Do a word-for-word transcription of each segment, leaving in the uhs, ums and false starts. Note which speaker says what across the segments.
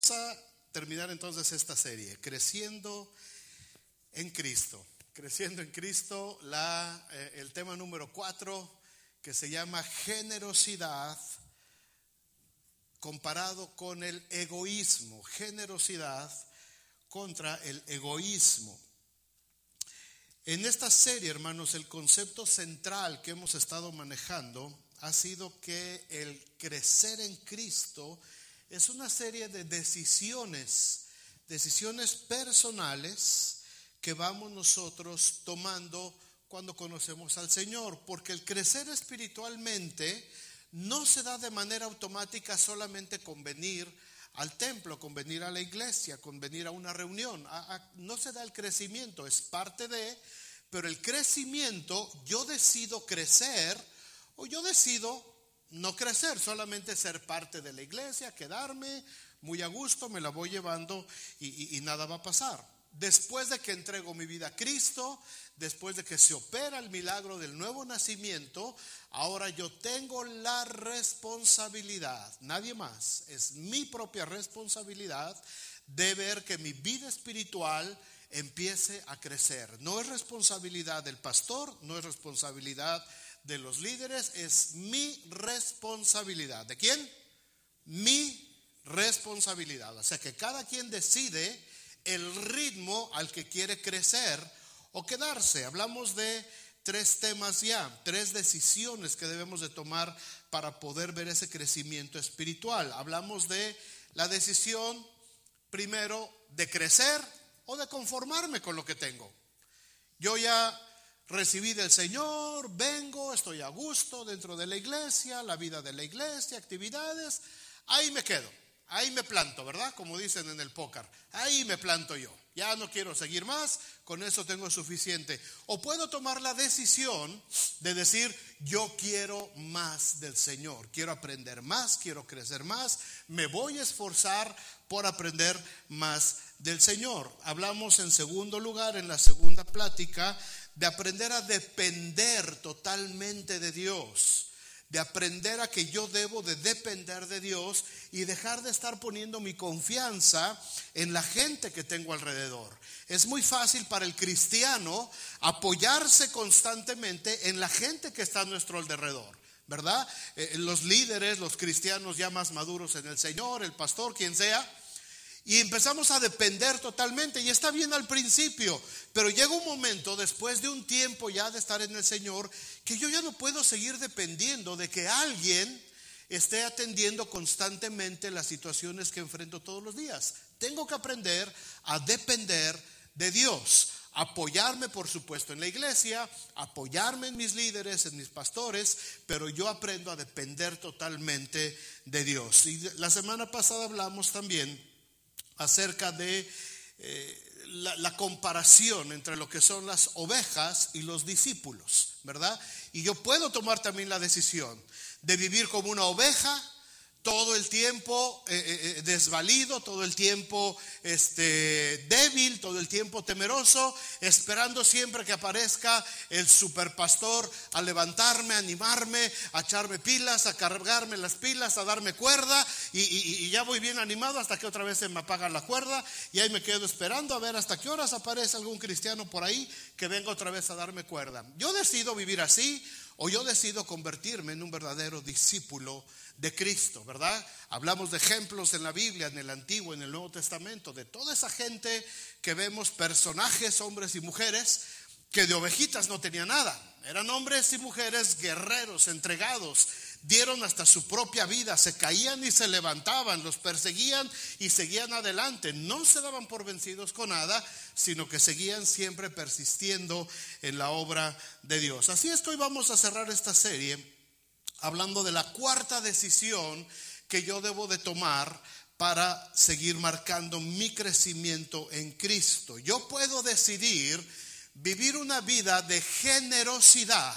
Speaker 1: Vamos a terminar entonces esta serie, Creciendo en Cristo. Creciendo en Cristo, la, eh, el tema número cuatro, que se llama generosidad comparado con el egoísmo. Generosidad contra el egoísmo. En esta serie, hermanos, el concepto central que hemos estado manejando ha sido que el crecer en Cristo es una serie de decisiones, decisiones personales que vamos nosotros tomando cuando conocemos al Señor, porque el crecer espiritualmente no se da de manera automática solamente con venir al templo, con venir a la iglesia, con venir a una reunión. A, a, no se da el crecimiento, es parte de, pero el crecimiento, yo decido crecer o yo decido no crecer, solamente ser parte de la iglesia, quedarme muy a gusto, me la voy llevando y, y, y nada va a pasar. Después de que entrego mi vida a Cristo, después de que se opera el milagro del nuevo nacimiento, ahora yo tengo la responsabilidad, nadie más, es mi propia responsabilidad de ver que mi vida espiritual empiece a crecer. No es responsabilidad del pastor, no es responsabilidad de los líderes, es mi responsabilidad. ¿De quién? Mi responsabilidad. O sea que cada quien decide el ritmo al que quiere crecer o quedarse. Hablamos de tres temas ya, tres decisiones que debemos de tomar para poder ver ese crecimiento espiritual. Hablamos de la decisión primero de crecer o de conformarme con lo que tengo. Yo ya recibí del Señor, vengo, estoy a gusto dentro de la iglesia, la vida de la iglesia, actividades, ahí me quedo, ahí me planto, ¿verdad? Como dicen en el póker, ahí me planto yo, ya no quiero seguir más, con eso tengo suficiente. O puedo tomar la decisión de decir, yo quiero más del Señor, quiero aprender más, quiero crecer más, me voy a esforzar por aprender más del Señor. Hablamos en segundo lugar, en la segunda plática, de aprender a depender totalmente de Dios, de aprender a que yo debo de depender de Dios y dejar de estar poniendo mi confianza en la gente que tengo alrededor. Es muy fácil para el cristiano apoyarse constantemente en la gente que está a nuestro alrededor, ¿verdad? Eh, los líderes, los cristianos ya más maduros en el Señor, el pastor, quien sea. Y empezamos a depender totalmente, y está bien al principio, pero llega un momento después de un tiempo ya de estar en el Señor que yo ya no puedo seguir dependiendo de que alguien esté atendiendo constantemente las situaciones que enfrento todos los días. Tengo que aprender a depender de Dios, apoyarme por supuesto en la iglesia, apoyarme en mis líderes, en mis pastores, pero yo aprendo a depender totalmente de Dios. Y la semana pasada hablamos también acerca de eh, la, la comparación entre lo que son las ovejas y los discípulos, ¿verdad? Y yo puedo tomar también la decisión de vivir como una oveja todo el tiempo eh, eh, desvalido, todo el tiempo este, débil, todo el tiempo temeroso, esperando siempre que aparezca el superpastor a levantarme, a animarme, a echarme pilas, a cargarme las pilas, a darme cuerda y, y, y ya voy bien animado hasta que otra vez se me apaga la cuerda y ahí me quedo esperando a ver hasta qué horas aparece algún cristiano por ahí que venga otra vez a darme cuerda. Yo decido vivir así o yo decido convertirme en un verdadero discípulo de Cristo, ¿verdad? Hablamos de ejemplos en la Biblia, en el Antiguo, en el Nuevo Testamento, de toda esa gente que vemos, personajes, hombres y mujeres, que de ovejitas no tenían nada. Eran hombres y mujeres guerreros, entregados, dieron hasta su propia vida, se caían y se levantaban, los perseguían y seguían adelante. No se daban por vencidos con nada, sino que seguían siempre persistiendo en la obra de Dios. Así es que hoy vamos a cerrar esta serie hablando de la cuarta decisión que yo debo de tomar para seguir marcando mi crecimiento en Cristo. Yo puedo decidir vivir una vida de generosidad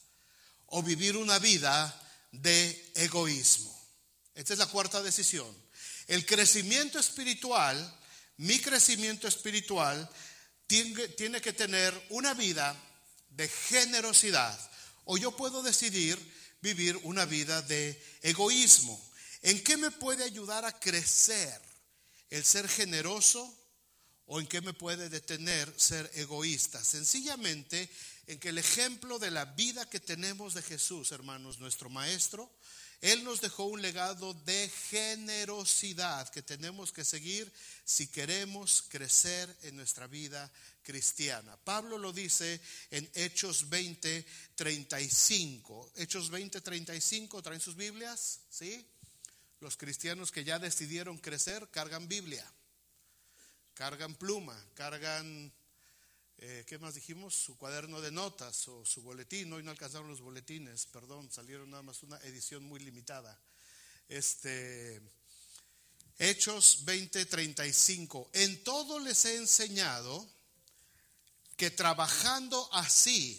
Speaker 1: o vivir una vida de egoísmo. Esta es la cuarta decisión. El crecimiento espiritual, mi crecimiento espiritual, tiene, tiene que tener una vida de generosidad o yo puedo decidir vivir una vida de egoísmo. ¿En qué me puede ayudar a crecer el ser generoso o en qué me puede detener ser egoísta? Sencillamente en que el ejemplo de la vida que tenemos de Jesús, hermanos, nuestro maestro, Él nos dejó un legado de generosidad que tenemos que seguir si queremos crecer en nuestra vida cristiana. Pablo lo dice en Hechos veinte, treinta y cinco. Hechos veinte, treinta y cinco, ¿traen sus Biblias? ¿Sí? Los cristianos que ya decidieron crecer cargan Biblia, cargan pluma, cargan, eh, ¿qué más dijimos? Su cuaderno de notas o su boletín. Hoy no alcanzaron los boletines, perdón, salieron nada más una edición muy limitada. Este, Hechos veinte, treinta y cinco. En todo les he enseñado que trabajando así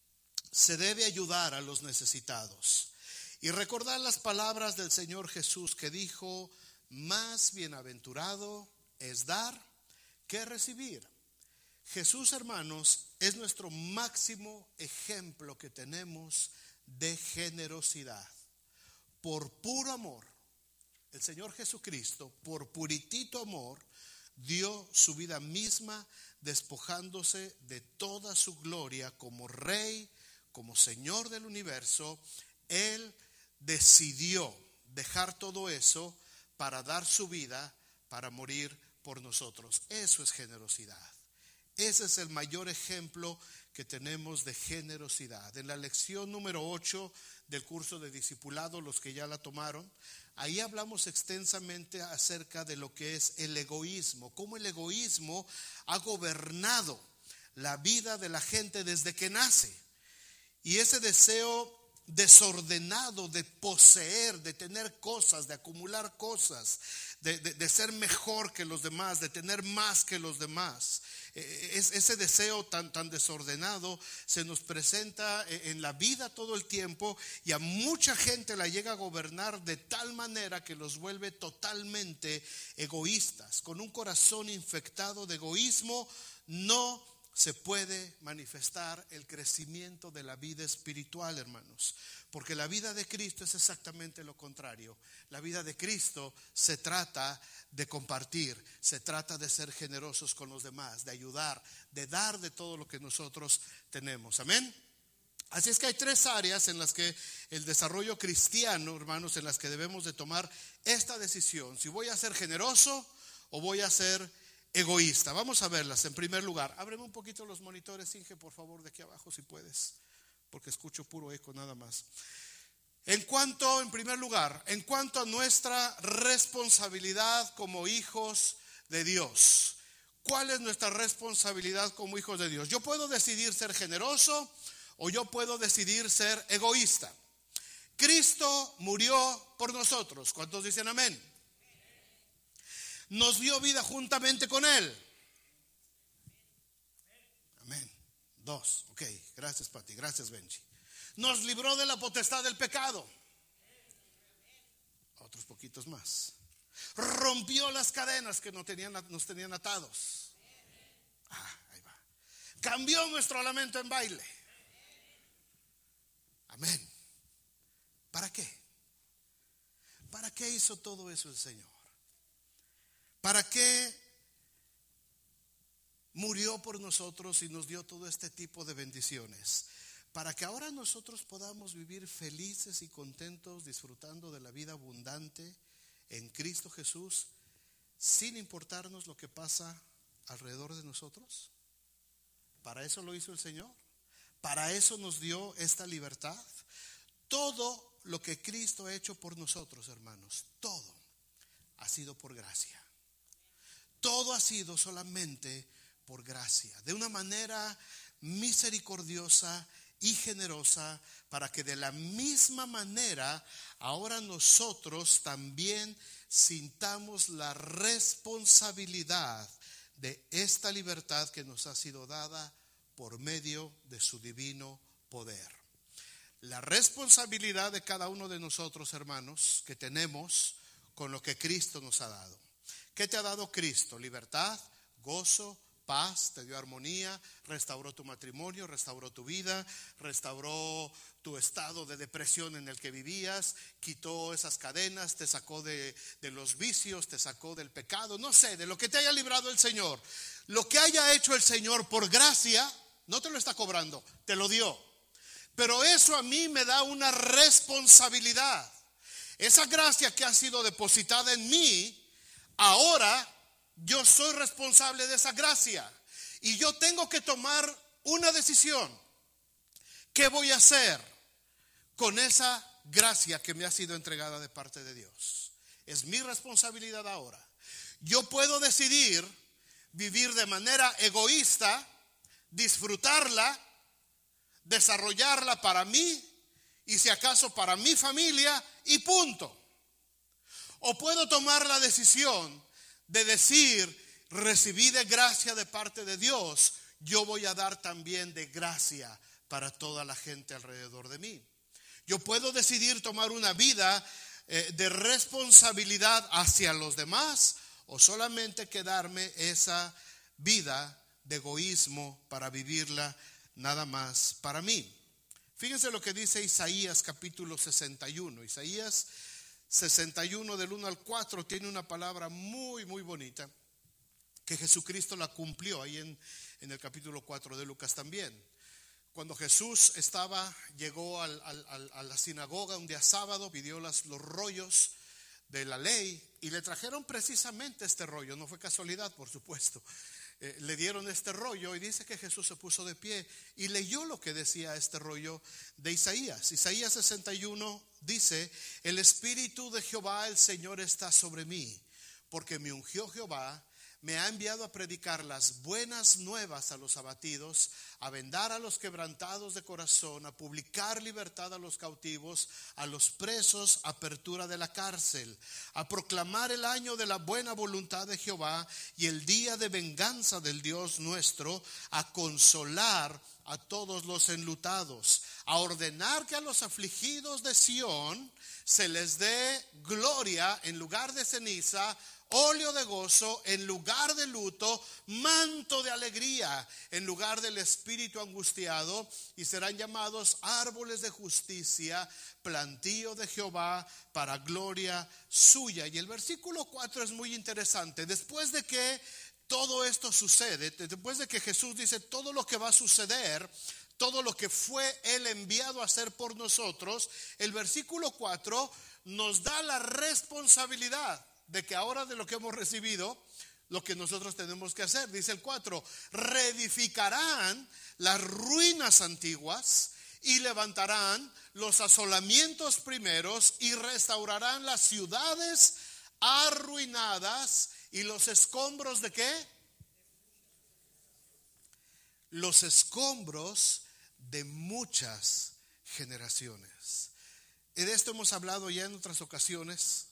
Speaker 1: se debe ayudar a los necesitados. Y recordar las palabras del Señor Jesús que dijo: más bienaventurado es dar que recibir. Jesús, hermanos, es nuestro máximo ejemplo que tenemos de generosidad. Por puro amor, el Señor Jesucristo, por puritito amor, dio su vida misma, despojándose de toda su gloria como Rey, como Señor del universo. Él decidió dejar todo eso para dar su vida, para morir por nosotros. Eso es generosidad. Ese es el mayor ejemplo que tenemos de generosidad. En la lección número ocho del curso de discipulado, los que ya la tomaron, ahí hablamos extensamente acerca de lo que es el egoísmo, cómo el egoísmo ha gobernado la vida de la gente desde que nace. Y ese deseo desordenado de poseer, de tener cosas, de acumular cosas, de, de, de ser mejor que los demás, de tener más que los demás. Es, ese deseo tan, tan desordenado se nos presenta en la vida todo el tiempo, y a mucha gente la llega a gobernar de tal manera que los vuelve totalmente egoístas. Con un corazón infectado de egoísmo no se puede manifestar el crecimiento de la vida espiritual, hermanos, porque la vida de Cristo es exactamente lo contrario. La vida de Cristo se trata de compartir, se trata de ser generosos con los demás, de ayudar, de dar de todo lo que nosotros tenemos. Amén. Así es que hay tres áreas en las que el desarrollo cristiano, hermanos, en las que debemos de tomar esta decisión: si voy a ser generoso o voy a ser egoísta. Vamos a verlas. En primer lugar, ábreme un poquito los monitores, Inge, por favor, de aquí abajo, si puedes, porque escucho puro eco nada más. En cuanto, en primer lugar, en cuanto a nuestra responsabilidad como hijos de Dios. ¿Cuál es nuestra responsabilidad como hijos de Dios? Yo puedo decidir ser generoso o yo puedo decidir ser egoísta. Cristo murió por nosotros. ¿Cuántos dicen amén? Nos dio vida juntamente con Él. Amén. Dos. Ok, gracias Pati, gracias Benji. Nos libró de la potestad del pecado. Otros poquitos más. Rompió las cadenas que nos tenían, nos tenían atados. Ah, ahí va. Cambió nuestro lamento en baile. Amén. ¿Para qué? ¿Para qué hizo todo eso el Señor? ¿Para qué murió por nosotros y nos dio todo este tipo de bendiciones? Para que ahora nosotros podamos vivir felices y contentos, disfrutando de la vida abundante en Cristo Jesús, sin importarnos lo que pasa alrededor de nosotros. Para eso lo hizo el Señor. Para eso nos dio esta libertad. Todo lo que Cristo ha hecho por nosotros, hermanos, todo ha sido por gracia. Todo ha sido solamente por gracia, de una manera misericordiosa y generosa, para que de la misma manera ahora nosotros también sintamos la responsabilidad de esta libertad que nos ha sido dada por medio de su divino poder. La responsabilidad de cada uno de nosotros, hermanos, que tenemos con lo que Cristo nos ha dado. ¿Qué te ha dado Cristo? Libertad, gozo, paz, te dio armonía, restauró tu matrimonio, restauró tu vida, restauró tu estado de depresión en el que vivías, quitó esas cadenas, te sacó de, de los vicios, te sacó del pecado, no sé, de lo que te haya librado el Señor. Lo que haya hecho el Señor por gracia, no te lo está cobrando, te lo dio. Pero eso a mí me da una responsabilidad. Esa gracia que ha sido depositada en mí, ahora yo soy responsable de esa gracia. Y yo tengo que tomar una decisión. ¿Qué voy a hacer con esa gracia que me ha sido entregada de parte de Dios? Es mi responsabilidad ahora. Yo puedo decidir vivir de manera egoísta, disfrutarla, desarrollarla para mí y si acaso para mi familia y punto. O puedo tomar la decisión de decir, recibí de gracia de parte de Dios, yo voy a dar también de gracia para toda la gente alrededor de mí. Yo puedo decidir tomar una vida eh, de responsabilidad hacia los demás o solamente quedarme esa vida de egoísmo para vivirla nada más para mí. Fíjense lo que dice Isaías capítulo sesenta y uno. Isaías sesenta y uno del uno al cuatro tiene una palabra muy muy bonita que Jesucristo la cumplió ahí en, en el capítulo cuatro de Lucas también. Cuando Jesús estaba, llegó al, al, a la sinagoga un día sábado, pidió las, los rollos de la ley y le trajeron precisamente este rollo. No fue casualidad, por supuesto. Eh, le dieron este rollo y dice que Jesús se puso de pie y leyó lo que decía este rollo de Isaías. Isaías sesenta y uno dice: el Espíritu de Jehová el Señor está sobre mí, porque me ungió Jehová, me ha enviado a predicar las buenas nuevas a los abatidos, a vendar a los quebrantados de corazón, a publicar libertad a los cautivos, a los presos apertura de la cárcel, a proclamar el año de la buena voluntad de Jehová y el día de venganza del Dios nuestro, a consolar a todos los enlutados, a ordenar que a los afligidos de Sión se les dé gloria en lugar de ceniza, óleo de gozo en lugar de luto, manto de alegría en lugar del espíritu angustiado, y serán llamados árboles de justicia, plantío de Jehová para gloria suya. Y el versículo cuatro es muy interesante. Después de que todo esto sucede, después de que Jesús dice todo lo que va a suceder, todo lo que fue Él enviado a hacer por nosotros, el versículo cuatro nos da la responsabilidad de que ahora de lo que hemos recibido, lo que nosotros tenemos que hacer. Dice el cuatro: reedificarán las ruinas antiguas y levantarán los asolamientos primeros y restaurarán las ciudades arruinadas. ¿Y los escombros de qué? Los escombros de muchas generaciones. Y de esto hemos hablado ya en otras ocasiones.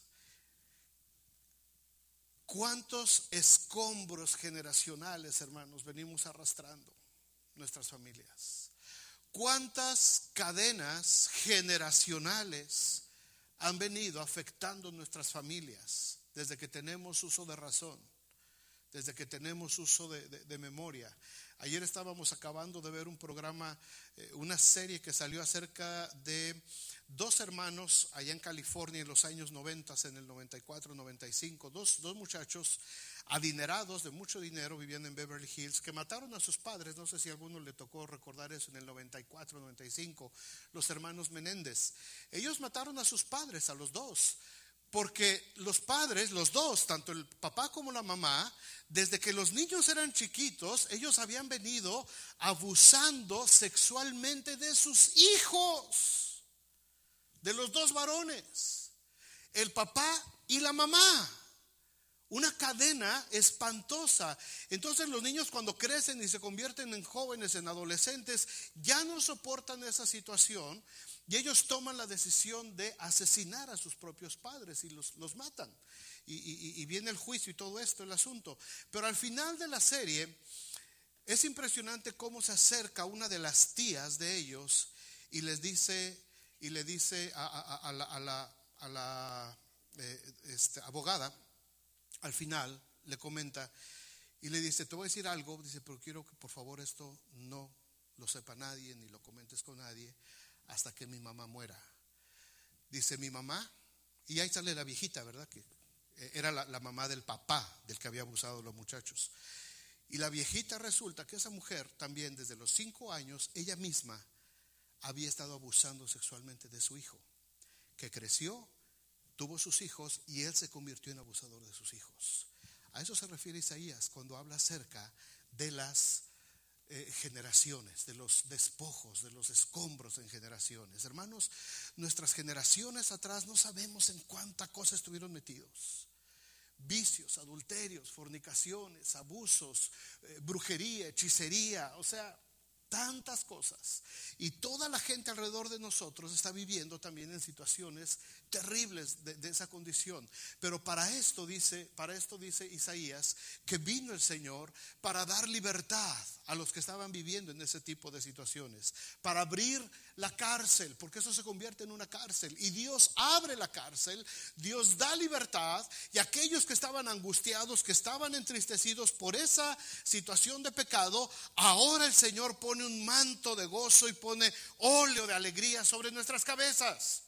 Speaker 1: ¿Cuántos escombros generacionales, hermanos, venimos arrastrando nuestras familias? ¿Cuántas cadenas generacionales han venido afectando nuestras familias desde que tenemos uso de razón, desde que tenemos uso de, de, de memoria? Ayer estábamos acabando de ver un programa, eh, una serie que salió acerca de dos hermanos allá en California en los años noventa, en el noventa y cuatro, noventa y cinco, dos, dos muchachos adinerados de mucho dinero viviendo en Beverly Hills, que mataron a sus padres. No sé si a alguno le tocó recordar eso en el noventa y cuatro, noventa y cinco, los hermanos Menéndez. Ellos mataron a sus padres, a los dos, porque los padres, los dos, tanto el papá como la mamá, desde que los niños eran chiquitos, ellos habían venido abusando sexualmente de sus hijos, de los dos varones, el papá y la mamá. Una cadena espantosa. Entonces los niños, cuando crecen y se convierten en jóvenes, en adolescentes, ya no soportan esa situación y ellos toman la decisión de asesinar a sus propios padres y los, los matan. Y, y, y viene el juicio y todo esto, el asunto. Pero al final de la serie es impresionante cómo se acerca una de las tías de ellos y les dice, y le dice a, a, a la, a la, a la eh, este, abogada, al final le comenta, Y le dice, te voy a decir algo, dice, pero quiero que por favor esto no lo sepa nadie, ni lo comentes con nadie, hasta que mi mamá muera. Dice, mi mamá, y ahí sale la viejita, ¿verdad? Que era la, la mamá del papá del que había abusado de los muchachos. Y la viejita resulta que esa mujer también desde los cinco años, ella misma había estado abusando sexualmente de su hijo, que creció, tuvo sus hijos y él se convirtió en abusador de sus hijos. A eso se refiere Isaías cuando habla acerca de las eh, generaciones, de los despojos, de los escombros en generaciones. Hermanos, nuestras generaciones atrás no sabemos en cuánta cosa estuvieron metidos. Vicios, adulterios, fornicaciones, abusos, eh, brujería, hechicería, o sea, tantas cosas. Y toda la gente alrededor de nosotros está viviendo también en situaciones terribles de, de esa condición. Pero para esto dice, para esto dice Isaías que vino el Señor para dar libertad a los que estaban viviendo en ese tipo de situaciones, para abrir la cárcel, porque eso se convierte en una cárcel. Y Dios abre la cárcel, Dios da libertad, y aquellos que estaban angustiados, que estaban entristecidos por esa situación de pecado, ahora el Señor pone un manto de gozo y pone óleo de alegría sobre nuestras cabezas.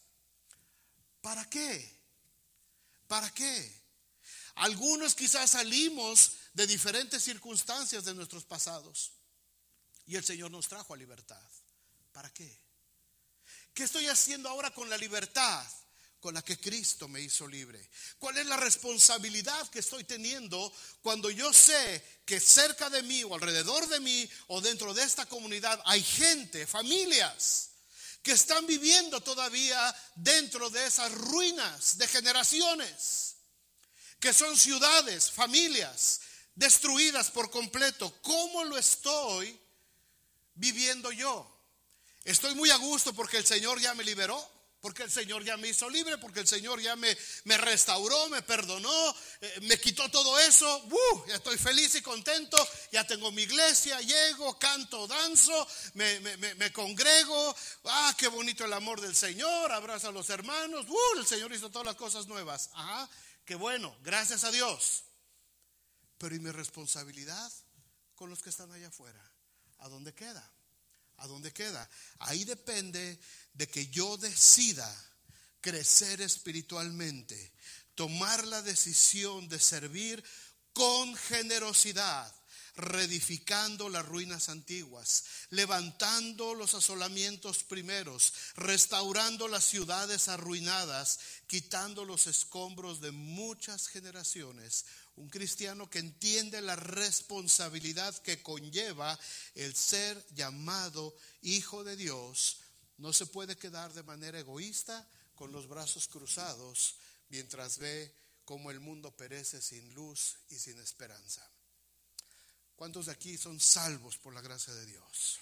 Speaker 1: ¿Para qué? ¿Para qué? Algunos quizás salimos de diferentes circunstancias de nuestros pasados y el Señor nos trajo a libertad. ¿Para qué? ¿Qué estoy haciendo ahora con la libertad con la que Cristo me hizo libre? ¿Cuál es la responsabilidad que estoy teniendo cuando yo sé que cerca de mí o alrededor de mí o dentro de esta comunidad hay gente, familias que están viviendo todavía dentro de esas ruinas de generaciones, que son ciudades, familias destruidas por completo? ¿Cómo lo estoy viviendo yo? Estoy muy a gusto porque el Señor ya me liberó, porque el Señor ya me hizo libre, porque el Señor ya me, me restauró, me perdonó, eh, me quitó todo eso. ¡Uh! Ya estoy feliz y contento, ya tengo mi iglesia, llego, canto, danzo, me, me, me, me congrego. ¡Ah, qué bonito el amor del Señor! Abrazo a los hermanos. ¡Uh! El Señor hizo todas las cosas nuevas. Ajá, qué bueno, gracias a Dios. Pero ¿y mi responsabilidad con los que están allá afuera? ¿A dónde queda? ¿A dónde queda? Ahí depende de que yo decida crecer espiritualmente, tomar la decisión de servir con generosidad, reedificando las ruinas antiguas, levantando los asolamientos primeros, restaurando las ciudades arruinadas, quitando los escombros de muchas generaciones. Un cristiano que entiende la responsabilidad que conlleva el ser llamado hijo de Dios no se puede quedar de manera egoísta con los brazos cruzados mientras ve cómo el mundo perece sin luz y sin esperanza. ¿Cuántos de aquí son salvos por la gracia de Dios?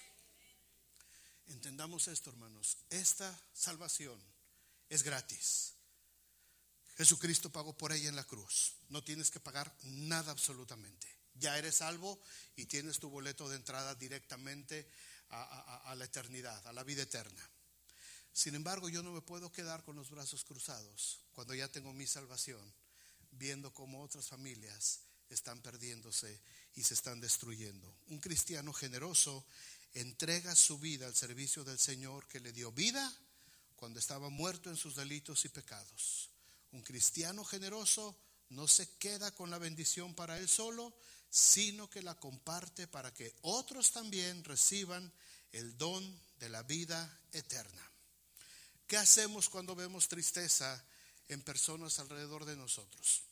Speaker 1: Entendamos esto, hermanos. Esta salvación es gratis. Jesucristo pagó por ella en la cruz. No tienes que pagar nada absolutamente. Ya eres salvo y tienes tu boleto de entrada directamente a, a, a la eternidad, a la vida eterna. Sin embargo, yo no me puedo quedar con los brazos cruzados cuando ya tengo mi salvación, viendo cómo otras familias están perdiéndose y se están destruyendo. Un cristiano generoso entrega su vida al servicio del Señor, que le dio vida cuando estaba muerto en sus delitos y pecados. Un cristiano generoso no se queda con la bendición para él solo, sino que la comparte para que otros también reciban el don de la vida eterna. ¿Qué hacemos cuando vemos tristeza en personas alrededor de nosotros?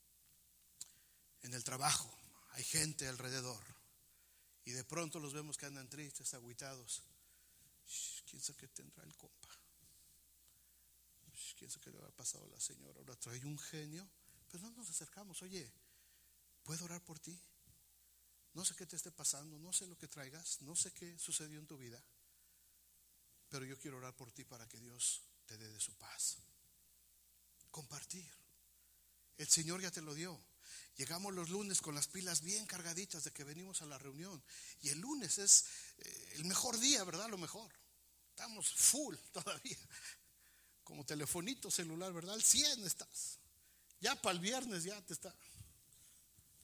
Speaker 1: En el trabajo hay gente alrededor y de pronto los vemos que andan tristes, agüitados. ¿Quién sabe qué tendrá el compa? ¿Quién sabe qué le habrá pasado a la señora? Ahora trae un genio. Pero no nos acercamos. Oye, ¿puedo orar por ti? No sé qué te esté pasando, no sé lo que traigas, no sé qué sucedió en tu vida, pero yo quiero orar por ti para que Dios te dé de su paz. Compartir. El Señor ya te lo dio. Llegamos los lunes con las pilas bien cargaditas de que venimos a la reunión. Y el lunes es eh, el mejor día, ¿verdad? Lo mejor. Estamos full todavía. Como telefonito celular, ¿verdad? Al cien estás. Ya para el viernes ya te está. Así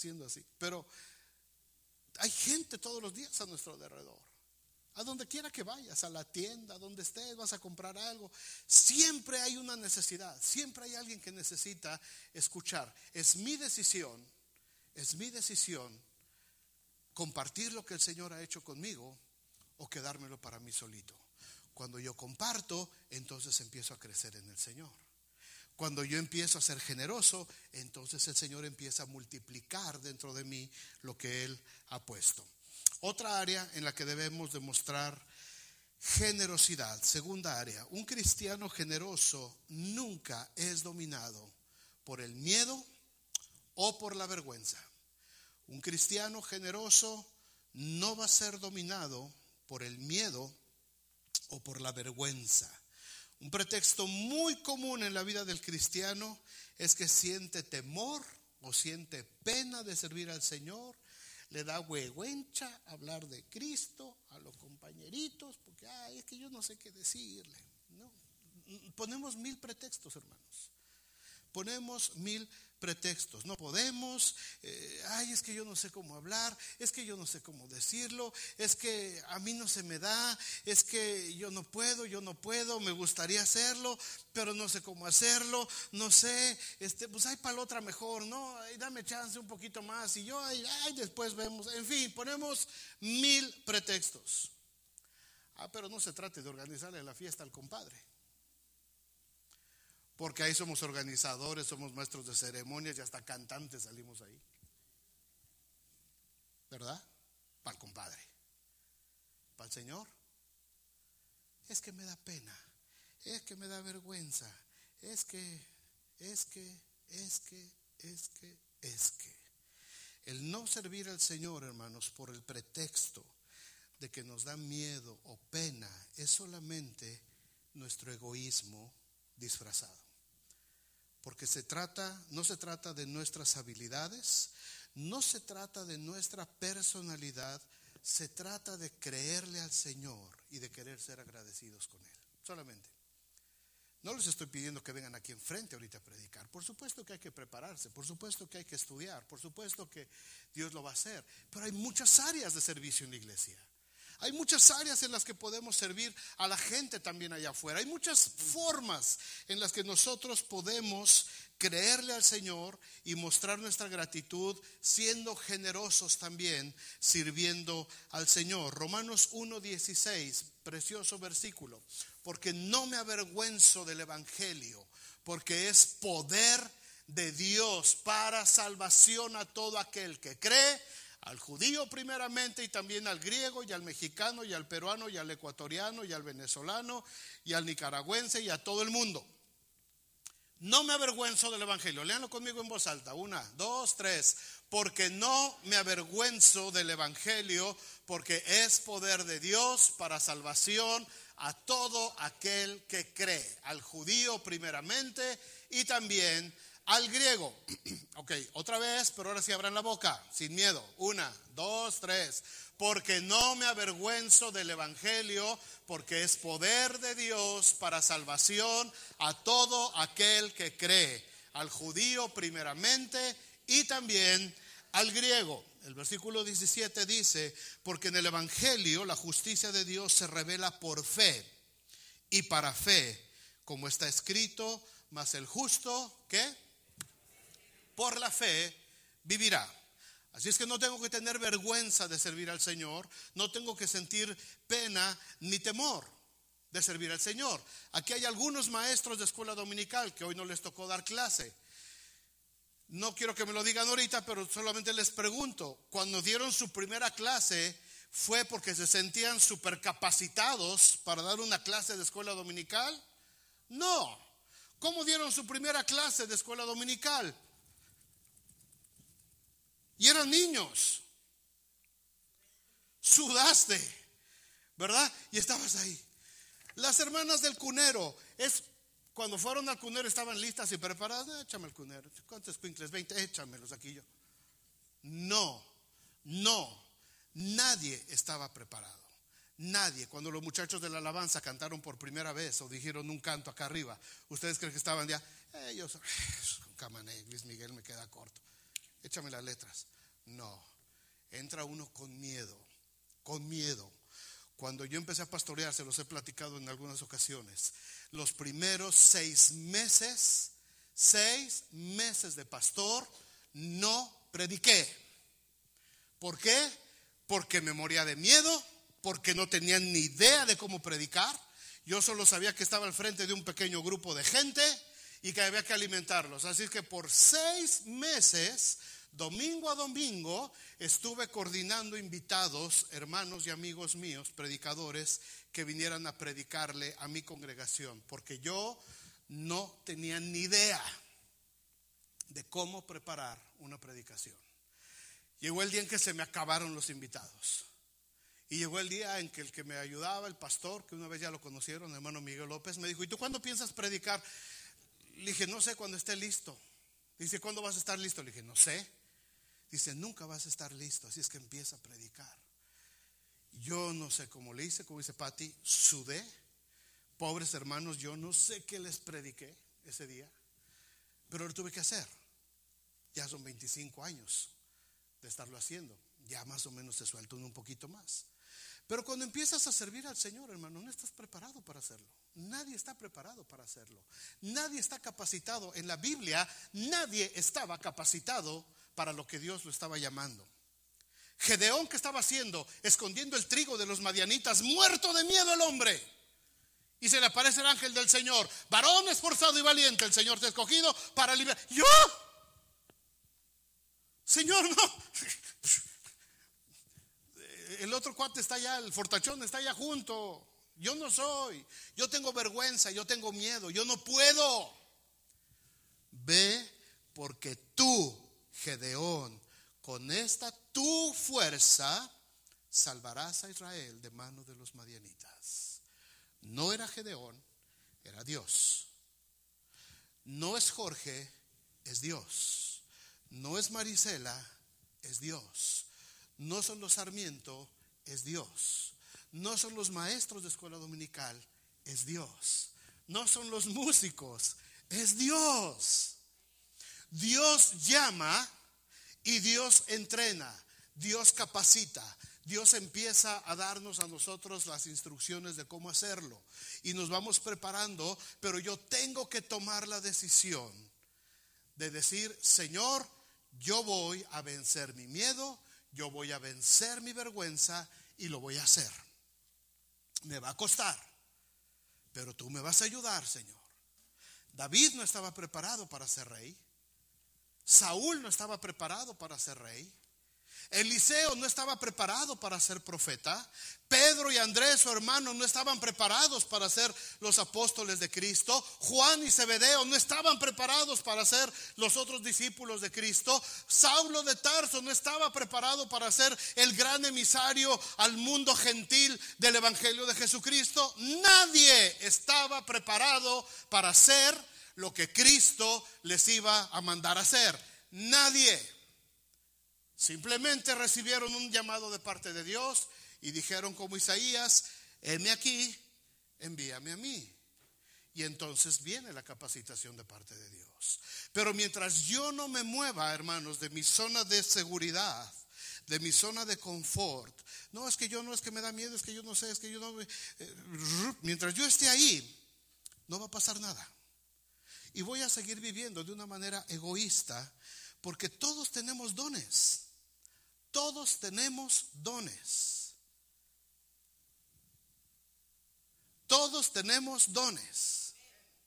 Speaker 1: haciendo así. Pero hay gente todos los días a nuestro alrededor. A donde quiera que vayas, a la tienda, donde estés, vas a comprar algo, siempre hay una necesidad, siempre hay alguien que necesita escuchar. Es mi decisión, es mi decisión compartir lo que el Señor ha hecho conmigo o quedármelo para mí solito. Cuando yo comparto, entonces empiezo a crecer en el Señor. Cuando yo empiezo a ser generoso, entonces el Señor empieza a multiplicar dentro de mí lo que Él ha puesto. Otra área en la que debemos demostrar generosidad, segunda área, un cristiano generoso nunca es dominado por el miedo o por la vergüenza. Un cristiano generoso no va a ser dominado por el miedo o por la vergüenza. Un pretexto muy común en la vida del cristiano es que siente temor o siente pena de servir al Señor. Le da huehuencha hablar de Cristo a los compañeritos porque ay, es que yo no sé qué decirle. No, ponemos mil pretextos, hermanos. Ponemos mil pretextos. No podemos, eh, ay, es que yo no sé cómo hablar, es que yo no sé cómo decirlo, es que a mí no se me da, es que yo no puedo, yo no puedo, me gustaría hacerlo, pero no sé cómo hacerlo, no sé, este, pues hay para la otra mejor, ¿no? Ay, dame chance un poquito más y yo, ay, ay, después vemos. En fin, ponemos mil pretextos. Ah, pero no se trate de organizarle la fiesta al compadre. Porque ahí somos organizadores, somos maestros de ceremonias y hasta cantantes salimos ahí. ¿Verdad? Para el compadre. Para el Señor. Es que me da pena. Es que me da vergüenza. Es que, es que, es que, es que, es que. El no servir al Señor, hermanos, por el pretexto de que nos da miedo o pena, es solamente nuestro egoísmo disfrazado. Porque se trata, no se trata de nuestras habilidades, no se trata de nuestra personalidad, se trata de creerle al Señor y de querer ser agradecidos con Él. Solamente. No les estoy pidiendo que vengan aquí enfrente ahorita a predicar. Por supuesto que hay que prepararse, por supuesto que hay que estudiar, por supuesto que Dios lo va a hacer. Pero hay muchas áreas de servicio en la iglesia. Hay muchas áreas en las que podemos servir a la gente también allá afuera. Hay muchas formas en las que nosotros podemos creerle al Señor y mostrar nuestra gratitud siendo generosos también, sirviendo al Señor. Romanos uno dieciséis, precioso versículo. Porque no me avergüenzo del evangelio, porque es poder de Dios para salvación a todo aquel que cree, al judío primeramente y también al griego y al mexicano y al peruano y al ecuatoriano y al venezolano y al nicaragüense y a todo el mundo. No me avergüenzo del evangelio. Léanlo conmigo en voz alta. Una, dos, tres. Porque no me avergüenzo del evangelio, porque es poder de Dios para salvación a todo aquel que cree. Al judío primeramente y también al griego. Ok, otra vez, pero ahora sí abran la boca, sin miedo. Una, dos, tres. Porque no me avergüenzo del evangelio, porque es poder de Dios para salvación a todo aquel que cree. Al judío primeramente y también al griego. El versículo diecisiete dice: porque en el evangelio la justicia de Dios se revela por fe y para fe, como está escrito, mas el justo, ¿qué? Por la fe vivirá. Así es que no tengo que tener vergüenza de servir al Señor, no tengo que sentir pena ni temor de servir al Señor. Aquí hay algunos maestros de escuela dominical que hoy no les tocó dar clase. No quiero que me lo digan ahorita, pero solamente les pregunto, cuando dieron su primera clase, ¿fue porque se sentían supercapacitados para dar una clase de escuela dominical? No. ¿Cómo dieron su primera clase de escuela dominical? Y eran niños. Sudaste, ¿verdad? Y estabas ahí. Las hermanas del cunero, es cuando fueron al cunero estaban listas y preparadas. No, échame el cunero. ¿Cuántos escuincles? veinte, échamelos aquí yo. No, no, nadie estaba preparado. Nadie. Cuando los muchachos de la alabanza cantaron por primera vez o dijeron un canto acá arriba, ¿ustedes creen que estaban ya? Ellos, Camané, Luis Miguel me queda corto. échame las letras. No, entra uno con miedo, con miedo. Cuando yo empecé a pastorear, se los he platicado en algunas ocasiones, los primeros seis meses, seis meses de pastor, no prediqué. ¿Por qué? Porque me moría de miedo, porque no tenía ni idea de cómo predicar. Yo solo sabía que estaba al frente de un pequeño grupo de gente y que había que alimentarlos. Así que por seis meses, domingo a domingo, estuve coordinando invitados, hermanos y amigos míos, predicadores, que vinieran a predicarle a mi congregación, porque yo no tenía ni idea de cómo preparar una predicación. Llegó el día en que se me acabaron los invitados. Y llegó el día en que el que me ayudaba, el pastor, que una vez ya lo conocieron, el hermano Miguel López, me dijo: ¿y tú cuándo piensas predicar? Le dije: no sé, cuando esté listo. Dice: ¿cuándo vas a estar listo? Le dije: no sé. Dice: nunca vas a estar listo, así es que empieza a predicar. Yo no sé cómo le hice, como dice Patti, sudé. Pobres hermanos, yo no sé qué les prediqué ese día, pero lo tuve que hacer. Ya son veinticinco años de estarlo haciendo. Ya más o menos te suelta uno un poquito más. Pero cuando empiezas a servir al Señor, hermano, no estás preparado para hacerlo. Nadie está preparado para hacerlo. Nadie está capacitado. En la Biblia, nadie estaba capacitado para lo que Dios lo estaba llamando. Gedeón, ¿qué estaba haciendo? Escondiendo el trigo de los madianitas, muerto de miedo el hombre. Y se le aparece el ángel del Señor: varón esforzado y valiente, el Señor te ha escogido para liberar. ¿Yo? Señor, no. El otro cuate está allá, el fortachón está allá junto. Yo no soy. Yo tengo vergüenza, yo tengo miedo, yo no puedo. Ve, porque tú, Gedeón, con esta tu fuerza salvarás a Israel de manos de los madianitas. No era Gedeón, era Dios. No es Jorge, es Dios. No es Marisela, es Dios. No son los Sarmiento, es Dios. No son los maestros de escuela dominical, es Dios. No son los músicos, es Dios. Dios llama y Dios entrena, Dios capacita. Dios empieza a darnos a nosotros las instrucciones de cómo hacerlo y nos vamos preparando, pero yo tengo que tomar la decisión de decir: Señor, yo voy a vencer mi miedo, yo voy a vencer mi vergüenza y lo voy a hacer. Me va a costar, pero tú me vas a ayudar, Señor. David no estaba preparado para ser rey. Saúl no estaba preparado para ser rey. Eliseo no estaba preparado para ser profeta. Pedro y Andrés, su hermano, no estaban preparados para ser los apóstoles de Cristo. Juan y Zebedeo no estaban preparados para ser los otros discípulos de Cristo. Saulo de Tarso no estaba preparado para ser el gran emisario al mundo gentil del evangelio de Jesucristo. Nadie estaba preparado para hacer lo que Cristo les iba a mandar a hacer. Nadie. Simplemente recibieron un llamado de parte de Dios y dijeron como Isaías: heme aquí, envíame a mí. Y entonces viene la capacitación de parte de Dios. Pero mientras yo no me mueva, hermanos, de mi zona de seguridad, de mi zona de confort, no es que yo no, es que me da miedo, es que yo no sé, es que yo no, eh, mientras yo esté ahí, no va a pasar nada. Y voy a seguir viviendo de una manera egoísta, porque todos tenemos dones. Todos tenemos dones. Todos tenemos dones.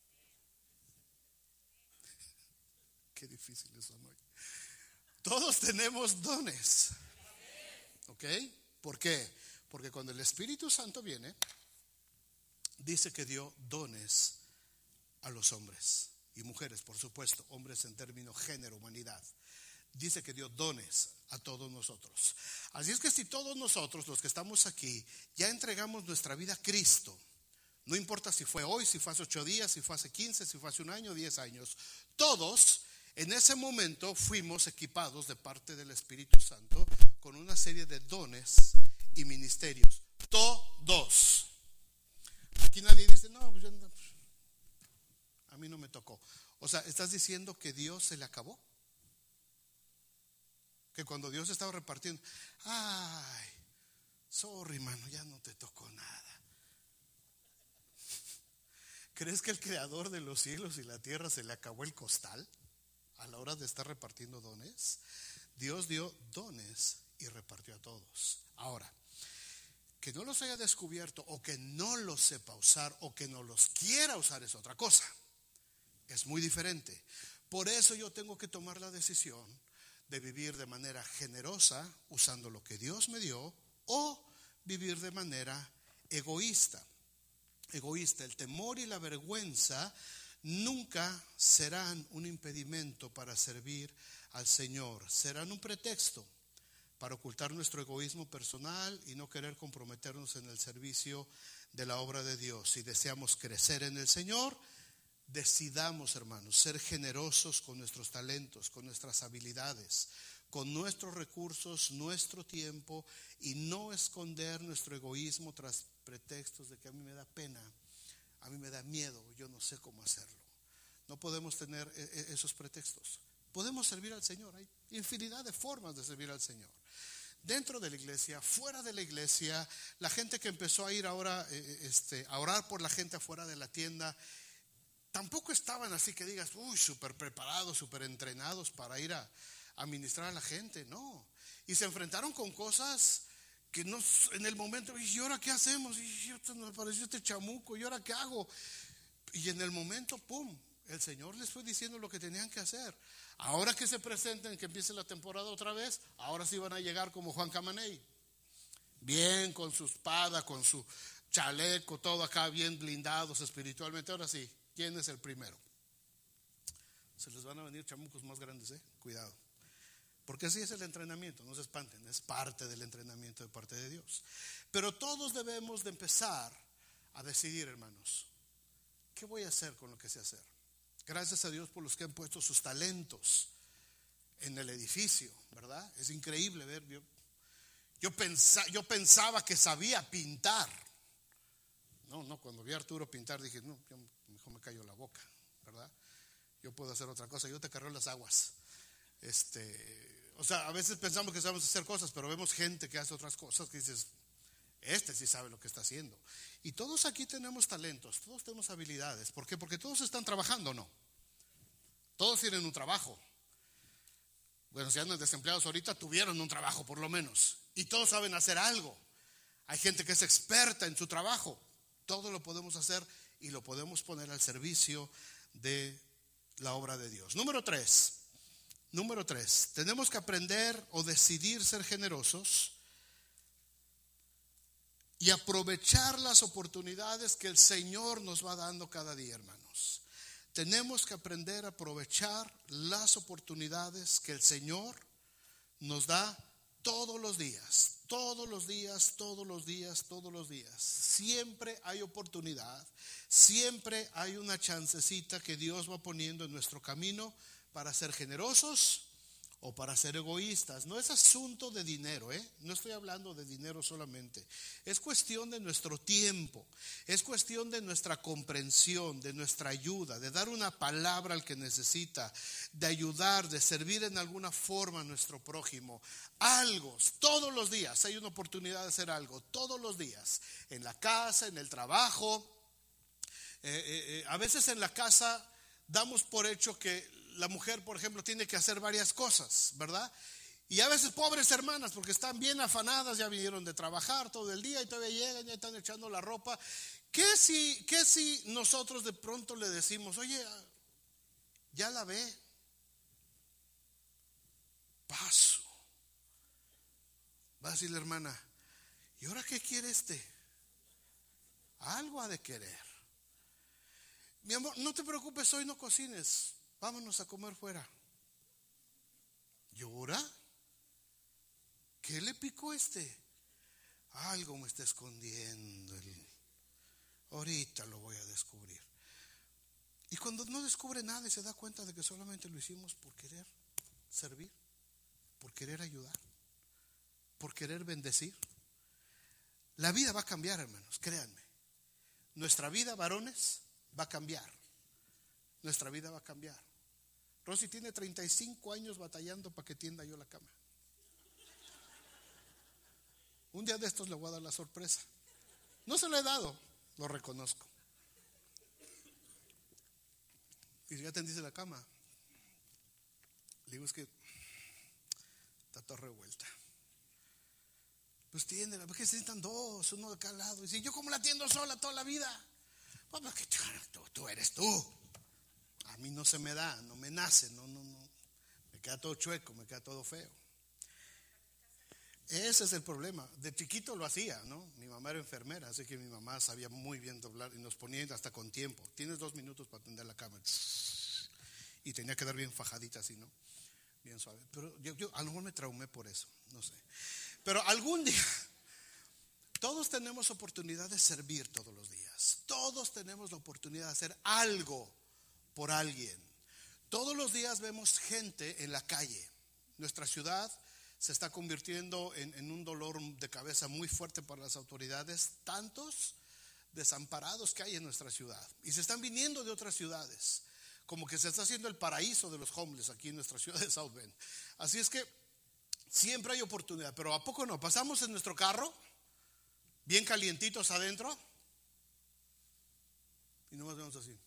Speaker 1: Qué difíciles son hoy. Todos tenemos dones. ¿Ok? ¿Por qué? Porque cuando el Espíritu Santo viene, dice que dio dones a los hombres y mujeres, por supuesto, hombres en términos género, humanidad. Dice que dio dones a todos nosotros. Así es que si todos nosotros, los que estamos aquí, ya entregamos nuestra vida a Cristo, no importa si fue hoy, si fue hace ocho días, si fue hace quince, si fue hace un año, diez años, todos en ese momento fuimos equipados de parte del Espíritu Santo con una serie de dones y ministerios. Todos. Aquí nadie dice: no, pues yo no, a mí no me tocó. O sea, ¿estás diciendo que Dios se le acabó? Que cuando Dios estaba repartiendo, ay, sorry, mano, ya no te tocó nada. ¿Crees que el creador de los cielos y la tierra se le acabó el costal a la hora de estar repartiendo dones? Dios dio dones y repartió a todos. Ahora, que no los haya descubierto o que no los sepa usar o que no los quiera usar es otra cosa. Es muy diferente. Por eso yo tengo que tomar la decisión de vivir de manera generosa usando lo que Dios me dio, o vivir de manera egoísta. Egoísta. El temor y la vergüenza nunca serán un impedimento para servir al Señor. Serán un pretexto para ocultar nuestro egoísmo personal y no querer comprometernos en el servicio de la obra de Dios. Si deseamos crecer en el Señor, decidamos, hermanos, ser generosos con nuestros talentos, con nuestras habilidades, con nuestros recursos, nuestro tiempo, y no esconder nuestro egoísmo tras pretextos de que a mí me da pena, a mí me da miedo, yo no sé cómo hacerlo. No podemos tener esos pretextos. Podemos servir al Señor. Hay infinidad de formas de servir al Señor. Dentro de la iglesia, fuera de la iglesia, la gente que empezó a ir ahora este, a orar por la gente afuera de la tienda, tampoco estaban así que digas, uy, súper preparados, súper entrenados para ir a, a ministrar a la gente, no. Y se enfrentaron con cosas que no, en el momento, ¿y ahora qué hacemos? Y yo, me pareció este chamuco, ¿y ahora qué hago? Y en el momento, pum, el Señor les fue diciendo lo que tenían que hacer. Ahora que se presenten, que empiece la temporada otra vez, ahora sí van a llegar como Juan Camaney, bien con su espada, con su chaleco, todo acá bien blindados espiritualmente. Ahora sí, ¿quién es el primero? Se les van a venir chamucos más grandes, ¿eh? Cuidado. Porque así es el entrenamiento, no se espanten, es parte del entrenamiento de parte de Dios. Pero todos debemos de empezar a decidir, hermanos, ¿qué voy a hacer con lo que sé hacer? Gracias a Dios por los que han puesto sus talentos en el edificio, ¿verdad? Es increíble ver, yo, yo, pensa, yo pensaba que sabía pintar. No, no, cuando vi a Arturo pintar dije, no, yo, mejor me cayó la boca, ¿verdad? Yo puedo hacer otra cosa, yo te carreo las aguas. Este, o sea, a veces pensamos que sabemos hacer cosas, pero vemos gente que hace otras cosas que dices, este sí sabe lo que está haciendo. Y todos aquí tenemos talentos, todos tenemos habilidades. ¿Por qué? Porque todos están trabajando, ¿no? Todos tienen un trabajo. Bueno, si andan desempleados ahorita, tuvieron un trabajo por lo menos. Y todos saben hacer algo. Hay gente que es experta en su trabajo. Todo lo podemos hacer y lo podemos poner al servicio de la obra de Dios. Número tres. Número tres. Tenemos que aprender o decidir ser generosos y aprovechar las oportunidades que el Señor nos va dando cada día, hermanos. Tenemos que aprender a aprovechar las oportunidades que el Señor nos da todos los días, todos los días, todos los días, todos los días. Siempre hay oportunidad, siempre hay una chancecita que Dios va poniendo en nuestro camino para ser generosos o para ser egoístas. No es asunto de dinero, ¿eh? No estoy hablando de dinero solamente. Es cuestión de nuestro tiempo, es cuestión de nuestra comprensión, de nuestra ayuda, de dar una palabra al que necesita, de ayudar, de servir en alguna forma a nuestro prójimo. Algo, todos los días hay una oportunidad de hacer algo, todos los días, en la casa, en el trabajo. Eh, eh, eh, a veces en la casa damos por hecho que la mujer, por ejemplo, tiene que hacer varias cosas, ¿verdad? Y a veces pobres hermanas, porque están bien afanadas, ya vinieron de trabajar todo el día y todavía llegan, ya están echando la ropa. ¿Qué si, qué si nosotros de pronto le decimos, oye, ya la ve? Paso. Va a decir la hermana, ¿y ahora qué quiere este? Algo ha de querer. Mi amor, no te preocupes, hoy no cocines. Vámonos a comer fuera. ¿Llora? ¿Qué le picó este? Algo me está escondiendo. Ahorita lo voy a descubrir. Y cuando no descubre nada y se da cuenta de que solamente lo hicimos por querer servir, por querer ayudar, por querer bendecir, la vida va a cambiar, hermanos, créanme. Nuestra vida, varones, va a cambiar. Nuestra vida va a cambiar. Rosy tiene treinta y cinco años batallando para que tienda yo la cama. día de estos le voy a dar la sorpresa. No se lo he dado, lo reconozco. Y ya tendiste la cama. Le digo, es que está toda revuelta. Pues tiéndela, ¿por qué se sientan dos, uno de cada lado? Y dice, ¿yo cómo la atiendo sola toda la vida? Pues porque tú, tú eres tú. A mí no se me da, no me nace, no, no, no. Me queda todo chueco, me queda todo feo. Ese es el problema. De chiquito lo hacía, ¿no? Mi mamá era enfermera, así que mi mamá sabía muy bien doblar y nos ponía hasta con tiempo. Tienes dos minutos para atender la cama. Y tenía que dar bien fajadita así, ¿no? Bien suave. Pero yo, yo a lo mejor me traumé por eso, no sé. Pero algún día, todos tenemos oportunidad de servir todos los días. Todos tenemos la oportunidad de hacer algo por alguien. Todos los días vemos gente en la calle. Nuestra ciudad se está convirtiendo en, en un dolor de cabeza muy fuerte para las autoridades. Tantos desamparados que hay en nuestra ciudad. Y se están viniendo de otras ciudades. Como que se está haciendo el paraíso de los homeless aquí en nuestra ciudad de South Bend. Así es que siempre hay oportunidad. Pero ¿a poco no? Pasamos en nuestro carro, bien calientitos adentro, y no nos vemos así.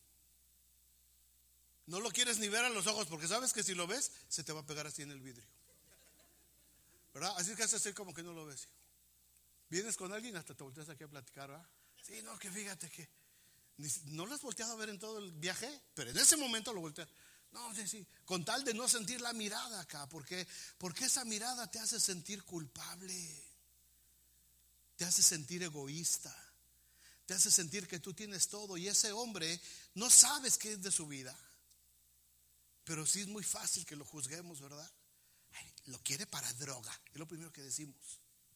Speaker 1: No lo quieres ni ver a los ojos, porque sabes que si lo ves, se te va a pegar así en el vidrio, ¿verdad? Así es que haces así como que no lo ves. Vienes con alguien, hasta te volteas aquí a platicar, ¿verdad? Sí, no, que fíjate que no lo has volteado a ver en todo el viaje, pero en ese momento lo volteas. No, sí, sí, con tal de no sentir la mirada acá, porque, porque esa mirada te hace sentir culpable, te hace sentir egoísta, te hace sentir que tú tienes todo y ese hombre no sabes qué es de su vida, pero sí es muy fácil que lo juzguemos, ¿verdad? Ay, lo quiere para droga, es lo primero que decimos.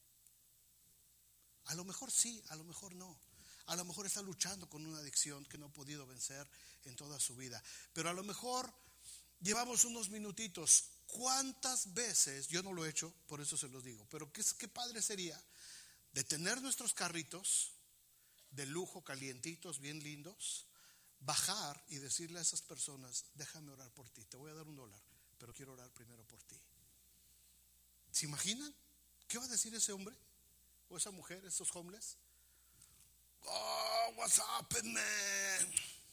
Speaker 1: A lo mejor sí, a lo mejor no. A lo mejor está luchando con una adicción que no ha podido vencer en toda su vida. Pero a lo mejor llevamos unos minutitos. ¿Cuántas veces? Yo no lo he hecho, por eso se los digo. Pero qué, qué padre sería detener nuestros carritos de lujo, calientitos, bien lindos, bajar y decirle a esas personas, déjame orar por ti. Te voy a dar un dólar, pero quiero orar primero por ti. ¿Se imaginan? ¿Qué va a decir ese hombre? ¿O esa mujer, esos homeless? Oh, what's up, man?